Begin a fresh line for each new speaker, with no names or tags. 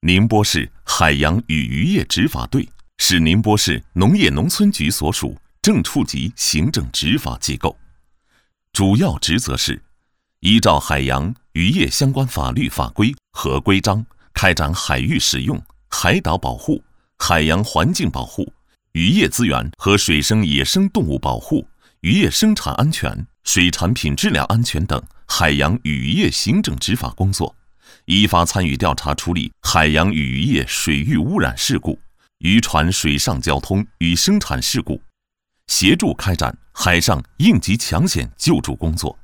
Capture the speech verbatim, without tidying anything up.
宁波市海洋与渔业执法队是宁波市农业农村局所属正处级行政执法机构，主要职责是依照海洋渔业相关法律法规和规章，开展海域使用、海岛保护、海洋环境保护、渔业资源和水生野生动物保护、渔业生产安全、水产品质量安全等海洋与渔业行政执法工作，依法参与调查处理海洋与渔业水域污染事故、渔船水上交通与生产事故，协助开展海上应急抢险救助工作。